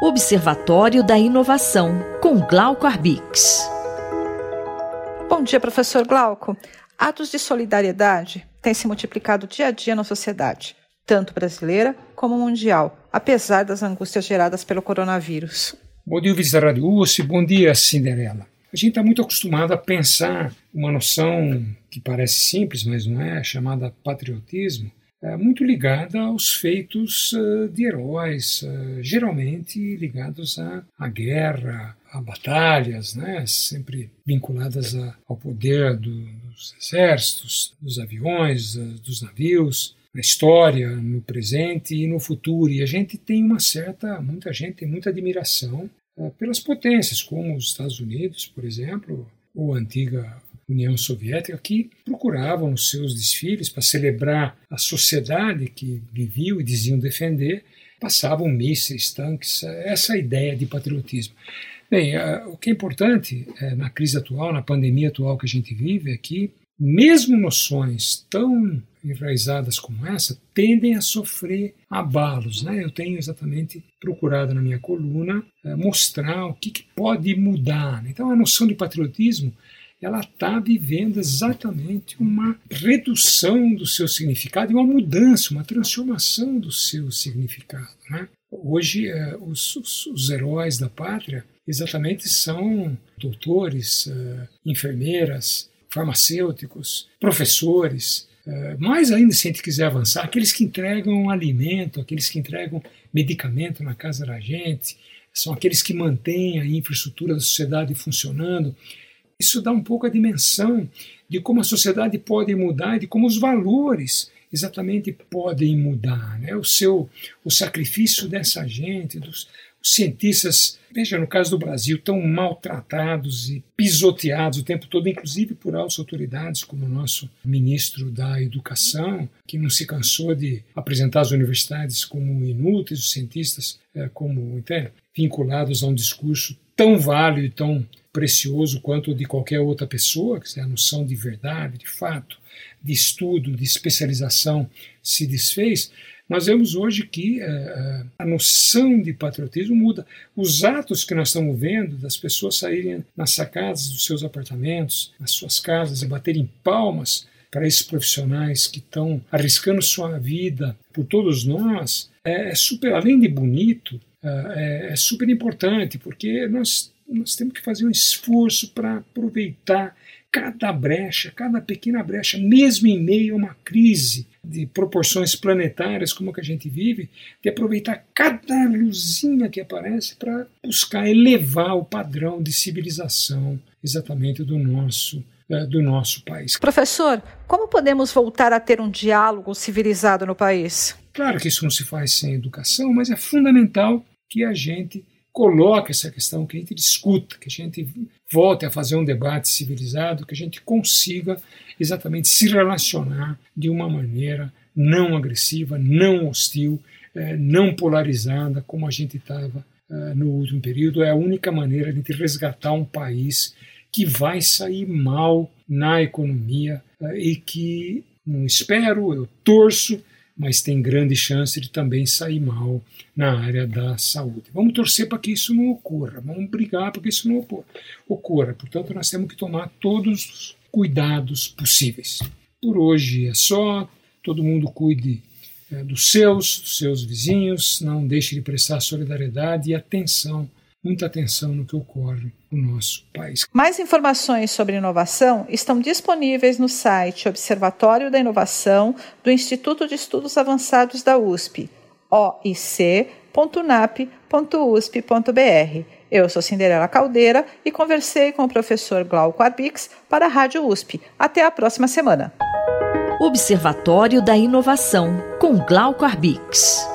Observatório da Inovação, com Glauco Arbix. Bom dia, professor Glauco. Atos de solidariedade têm se multiplicado dia a dia na sociedade, tanto brasileira como mundial, apesar das angústias geradas pelo coronavírus. Bom dia, ouvintes da Rádio USP. Bom dia, Cinderela. A gente está muito acostumado a pensar uma noção que parece simples, mas não é, chamada patriotismo, muito ligada aos feitos de heróis, geralmente ligados à guerra, a batalhas, né, sempre vinculadas ao poder dos exércitos, dos aviões, dos navios, na história, no presente e no futuro. E a gente tem muita gente tem muita admiração pelas potências, como os Estados Unidos, por exemplo, ou a antiga União Soviética, que procuravam nos seus desfiles, para celebrar a sociedade que viviam e diziam defender, passavam mísseis, tanques, essa ideia de patriotismo. Bem, o que é importante na crise atual, na pandemia atual que a gente vive, é que mesmo noções tão enraizadas como essa tendem a sofrer abalos, né? Eu tenho exatamente procurado na minha coluna mostrar o que pode mudar. Então a noção de patriotismo ela está vivendo exatamente uma redução do seu significado e uma mudança, uma transformação do seu significado, né? Hoje os heróis da pátria exatamente são doutores, enfermeiras, farmacêuticos, professores, mais ainda se a gente quiser avançar, aqueles que entregam alimento, aqueles que entregam medicamento na casa da gente, são aqueles que mantêm a infraestrutura da sociedade funcionando. Isso dá um pouco a dimensão de como a sociedade pode mudar e de como os valores exatamente podem mudar, né? O sacrifício dessa gente, dos cientistas, veja, no caso do Brasil, tão maltratados e pisoteados o tempo todo, inclusive por altas autoridades, como o nosso ministro da Educação, que não se cansou de apresentar as universidades como inúteis, os cientistas como vinculados a um discurso tão válido e tão precioso quanto o de qualquer outra pessoa, que é a noção de verdade, de fato, de estudo, de especialização se desfez. Nós vemos hoje que a noção de patriotismo muda. Os atos que nós estamos vendo das pessoas saírem nas sacadas dos seus apartamentos, nas suas casas e baterem palmas para esses profissionais que estão arriscando sua vida por todos nós, é super, além de bonito, é super importante, porque nós temos que fazer um esforço para aproveitar cada brecha, cada pequena brecha, mesmo em meio a uma crise de proporções planetárias como a que a gente vive, de aproveitar cada luzinha que aparece para buscar elevar o padrão de civilização exatamente do nosso país. Professor, como podemos voltar a ter um diálogo civilizado no país? Claro que isso não se faz sem educação, mas é fundamental que a gente coloque essa questão, que a gente discuta, que a gente volte a fazer um debate civilizado, que a gente consiga exatamente se relacionar de uma maneira não agressiva, não hostil, não polarizada, como a gente estava no último período. É a única maneira de resgatar um país que vai sair mal na economia e que, não espero, eu torço, mas tem grande chance de também sair mal na área da saúde. Vamos torcer para que isso não ocorra, vamos brigar para que isso não ocorra. Portanto, nós temos que tomar todos os cuidados possíveis. Por hoje é só, todo mundo cuide dos seus vizinhos, não deixe de prestar solidariedade e atenção, muita atenção no que ocorre no nosso país. Mais informações sobre inovação estão disponíveis no site Observatório da Inovação do Instituto de Estudos Avançados da USP, oic.unap.usp.br. Eu sou Cinderela Caldeira e conversei com o professor Glauco Arbix para a Rádio USP. Até a próxima semana. Observatório da Inovação, com Glauco Arbix.